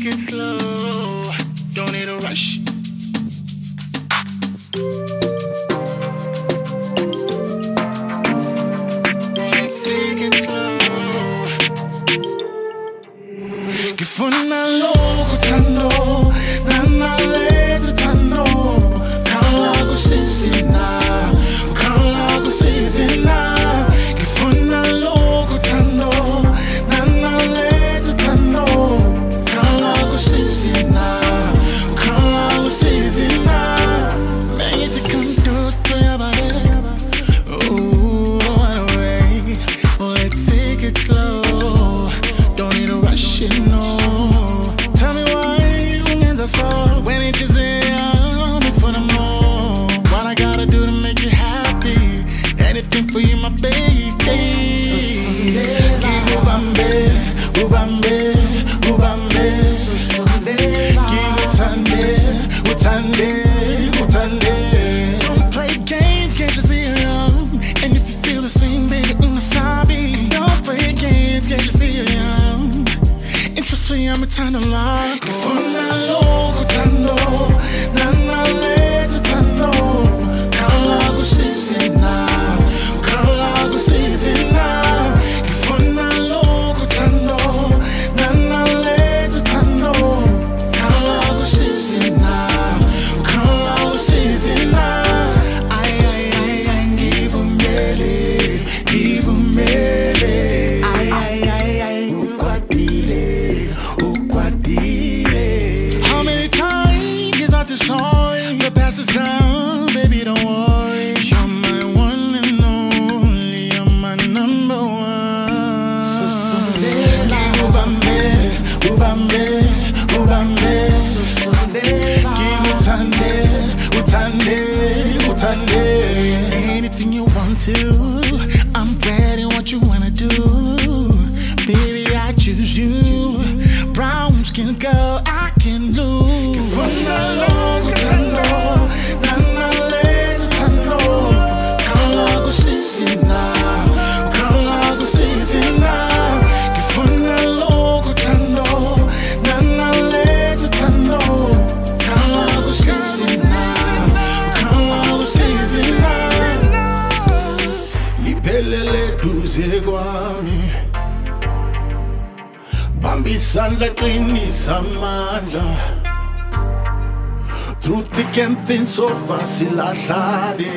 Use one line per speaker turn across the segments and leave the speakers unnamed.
take it slow. Don't need a rush. Kifuna loku tando, nana letu tando. Kala kusisina, kala kusisina. Kifuna loku tando, nana letu tando. Kala kusisina, kala kusisina. Make it come through to your body. Ooh, run away. Let's take it slow. Don't need to rush it, no. Tell me why ungeza so when it is I'm look for the more. What I gotta do to make you happy? Anything for you, my baby. So give ubambe, ubambe, ubambe. So give utande, utande, utande. Don't play games, can't you see it? And if you feel the same, baby, unasabi. Don't play games, can't you see it? Interesting, I'm a time of luck. Kifuna loku tando, nana letu tando. Kala kusisina, kala kusisina. Kifuna loku tando, nana letu tando. Kala kusisina, kala kusisina. Ay, give 'em belly, give 'em belly. Ay, ukwatile. How many times is that the song? The past is down, baby, don't worry. You're my one and only, you're my number one. So give ubambe, ubambe, ubambe. So give utande, utande, utande. Anything you want to, I'm ready. What you wanna do, baby? I choose you. Brown skin girl, I can lose. Kifuna loku tando, nana letu tando. Kala kusisina, kala kusisina. Kifuna loku tando, nana letu tando. Kala kusisina, kala kusisina. Lipelele duze kwami. Bambisana qinisa amandla. Through thick and thin so fasilahlale.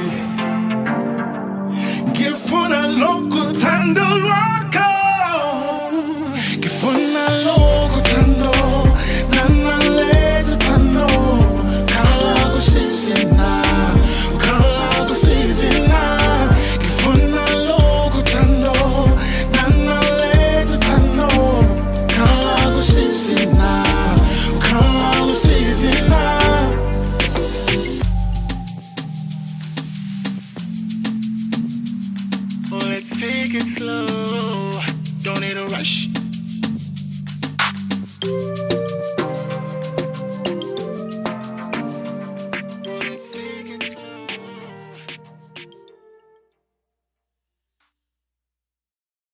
Ngifuna lokhu thando lwakho. Ngifuna lokhu thando, nana letu thando. Kala kusisina,